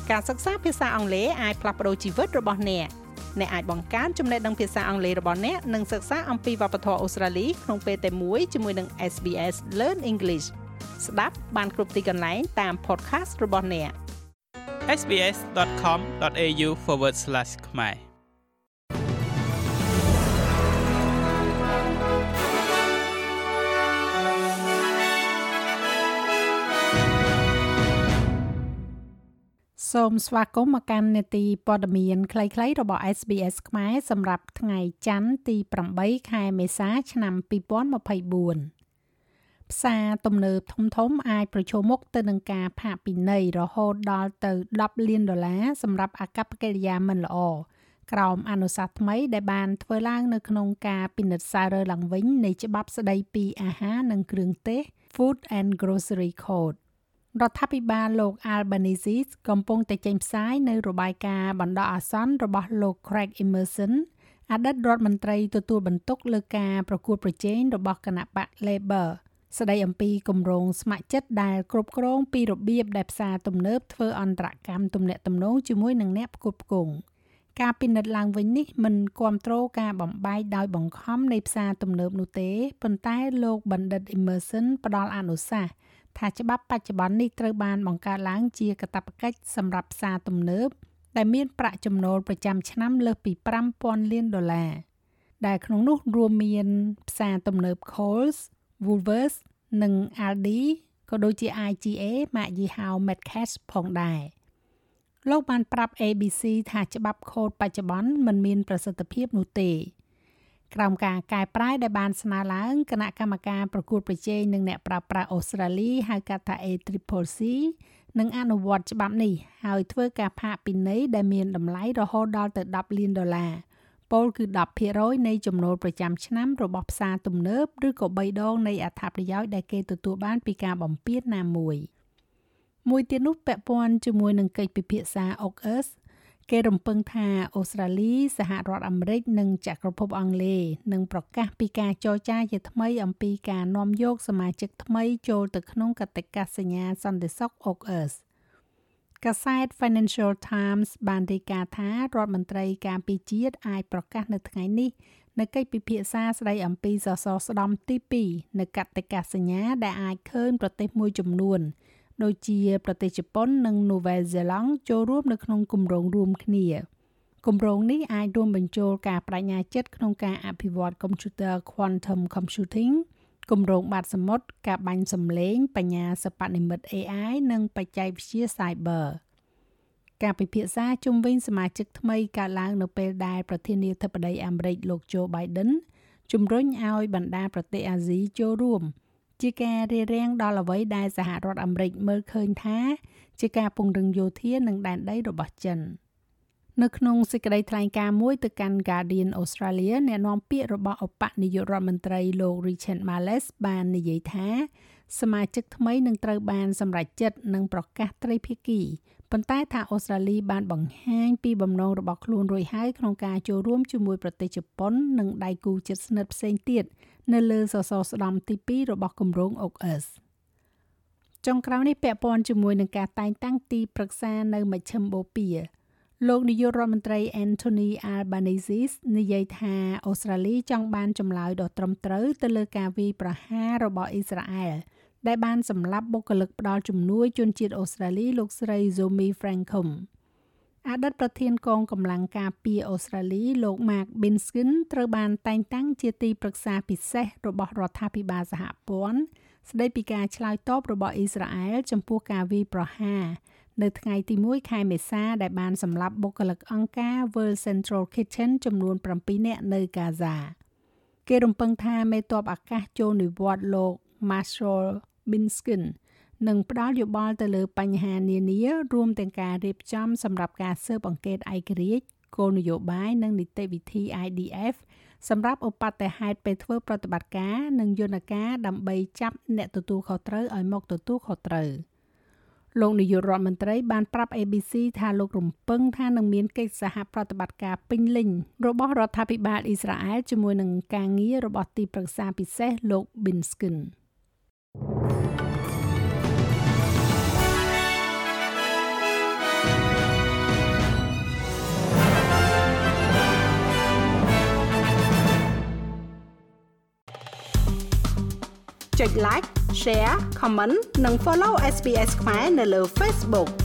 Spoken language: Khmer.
ការសិក្សាភាសាអង់គ្លេសអាចផ្លាស់ប្ដូរជីវិតរបស់អ្នកអាចបង្កើនចំណេះដឹងភាសាអង់គ្លេសរបស់អ្នកនិងសិក្សាអំពីវប្បធម៌អូស្ត្រាលីក្នុងពេលតែមួយជាមួយនឹង SBS Learn English ស្ដាប់បានគ្រប់ទីកន្លែងតាម podcast របស់អ្នក sbs.com.au/khmer សូមស្វាគមន៍មកកាន់នេតិព័ត៌មានខ្លីៗរបស់ SBS ខ្មែរសម្រាប់ថ្ងៃច័ន្ទទី8ខែមេសាឆ្នាំ2024ផ្សារទំនើបធំៗអាចប្រឈមមុខទៅនឹងការផាកពិន័យរហូតដល់ទៅ$10 លានសម្រាប់អាកប្បកិរិយាមិនល្អក្រោមអនុសាសន៍ថ្មីដែលបានធ្វើឡើងនៅក្នុងការពិនិត្យសាររើឡើងវិញនៃច្បាប់ស្តីពីអាហារនិងគ្រឿងទេស Food and Grocery Codeរដ្ឋាភិបាលលោក Albanese កំពុងតែចេញផ្សាយនៅរបាយការណ៍បណ្ដោះអាសន្នរបស់លោក Craig Emerson អតីតរដ្ឋមន្ត្រីទទួលបន្ទុកលើការប្រកួតប្រជែងរបស់គណបក្ស Labor ស្ដីអំពីគម្រោងស្ម័គ្រចិត្តដែលគ្រប់គ្រងពីរបៀបដែលផ្សារទំនើបធ្វើអន្តរកម្មទំនាក់ទំនងជាមួយនឹងអ្នកផ្គត់ផ្គង់ការពិនិត្យឡើងវិញនេះមិនគាំទ្រការបំបែកដោយបង្ខំនៃផ្សារទំនើបនោះទេប៉ុន្តែលោកបណ្ឌិត Emerson ផ្ដល់អនុសាសន៍ថាច្បាប់បច្ចុប្បន្ននេះត្រូវបានបង្កើតឡើងជាកាតព្វកិច្ចសម្រាប់ផ្សារទំនើបដែលមានប្រាក់ចំណូលប្រចាំឆ្នាំលើសពី$5,000 លានដែលក្នុងនោះរួមមានផ្សារទំនើប Coles, Woolworths និង Aldi ក៏ដូចជា IGA ម៉ាកយីហោ Metcash ផងដែរលោកបានប្រាប់ ABC ថាច្បាប់ខូដបច្ចុប្បន្នមិនមានប្រសិទ្ធភាពនោះទេក្រោមការកែប្រែដែលបានស្នើឡើងគណៈកម្មការប្រកួតប្រជែងនឹងអ្នកប្រើប្រាស់អូស្ត្រាលីហៅកាត់ថា ACCC នឹងអនុវត្តច្បាប់នេះហើយធ្វើការផាកពិន័យដែលមានតម្លៃរហូតដល់ទៅ$10 លានពោលគឺ 10% នៃចំណូលប្រចាំឆ្នាំរបស់ផ្សារទំនើបឬក៏3ដងនៃអត្ថប្រយោជន៍ដែលគេទទួលបានពីការបំពានណាមួយទៀតនោះពាក់ព័ន្ធជាមួយនឹងកិច្ចពិភាក្សា AUKUSគេរំពឹងថាអូស្ត្រាលីសហរដ្ឋអាមេរិកនិងចក្រភពអង់គ្លេសនឹងប្រកាសពីការចរចាជាថ្មីអំពីការនាំយកសមាជិកថ្មីចូលទៅក្នុងកតិកាសញ្ញាសន្តិសុខ AUKUS កាសែត Financial Times បានរាយការណ៍ថារដ្ឋមន្ត្រីការពារជាតិអាចប្រកាសនៅថ្ងៃនេះនៅកិច្ចពិភាក្សាស្តីអំពីសសរស្តម្ភទី2នៃកតិកាសញ្ញាដែលអាចឃើញប្រទេសមួយចំនួនដូចជាប្រទេសជប៉ុននិងនូវែលសេឡង់ចូលរួមនៅក្នុងគម្រោងរួមគ្នាគម្រោងនេះអាចរួមបញ្ចូលការបដិញ្ញាចិត្តក្នុងការអភិវឌ្ឍកុំព្យូទ័រ Quantum Computing គម្រោងបាតសមុទ្រការបាញ់សម្លេងបញ្ញាសិប្បនិម្មិត AI និងបច្ចេកវិទ្យា Cyber ការពិភាក្សាជុំវិញសមាជិកថ្មីកើតឡើងនៅពេលដែលប្រធានាធិបតីអាមេរិកលោក Joe Biden ជំរុញឲ្យបណ្ដាប្រទេសអាស៊ីចូលរួមជាការរារាំងដល់អ្វីដែលសហរដ្ឋអាមេរិកមើលឃើញថាជាការពង្រឹងយោធានិងដែនដីរបស់ចិននៅក្នុងសេចក្តីថ្លែងការណ៍មួយទៅកាន់ Guardian Australia អ្នកនាំពាក្យរបស់ឧបនាយករដ្ឋមន្ត្រីលោក Richard Marles បាននិយាយថាសមាជិកថ្មីនឹងត្រូវបានសម្រេចចិត្តនិងប្រកាសត្រីភាគីប៉ុន្តែថាអូស្ត្រាលីបានបង្ហាញពីបំណងរបស់ខ្លួនរួចហើយក្នុងការចូលរួមជាមួយប្រទេសជប៉ុននិងដៃគូជិតស្និទ្ធផ្សេងទៀតនៅលើសសរស្តម្ភទី2របស់គម្រោង AUKUS ចុងក្រោយនេះពាក់ព័ន្ធជាមួយនឹងការតែងតាំងទីប្រឹក្សានៅមជ្ឈិមបូព៌ាលោកនាយករដ្ឋមន្ត្រី Anthony Albanese និយាយថាអូស្ត្រាលីចង់បានចម្លើយដ៏ត្រឹមត្រូវទៅលើការវាយប្រហាររបស់អ៊ីស្រាអែលដែលបានសម្លាប់បុគ្គលិកផ្ដល់ជំនួយជនជាតិអូស្ត្រាលីលោកស្រី Zoe Francom អតីតប្រធានកងកម្លាំងការពារអូស្ត្រាលីលោក Mark Binskin ត្រូវបានតែងតាំងជាទីប្រឹក្សាពិសេសរបស់រដ្ឋាភិបាលសហព័ន្ធស្ដីពីការឆ្លើយតបរបស់អ៊ីស្រាអែលចំពោះការវាយប្រហារនៅថ្ងៃទី1ខែមេសាដែលបានសម្លាប់បុគ្គលិកអង្គការ World Central Kitchen ចំនួន7នាក់នៅកាហ្សាគេរំពឹងថាមេទ័ពអាកាសចូលនិវត្តន៍លោក Marshall Binskin នឹងផ្ដល់យោបល់ទៅលើបញ្ហានានារួមទាំងការរៀបចំសម្រាប់ការស៊ើបអង្កេតឯករាជ្យគោលនយោបាយនិងនីតិវិធី IDF សម្រាប់ឧបទ្ទហេតុពេលធ្វើប្រតិបត្តិការនិងយន្តការដើម្បីចាប់អ្នកទទួលខុសត្រូវឲ្យមកទទួលខុសត្រូវលោកនាយករដ្ឋមន្ត្រីបានប្រាប់ ABC ថាលោករំពឹងថានឹងមានកិច្ចសហប្រតិបត្តិការពេញលេញរបស់រដ្ឋាភិបាលអ៊ីស្រាអែលជាមួយនឹងការងាររបស់ទីប្រឹក្សាពិសេសលោក Binskin ចុច like share comment និង follow SBS ខ្មែរនៅលើ Facebook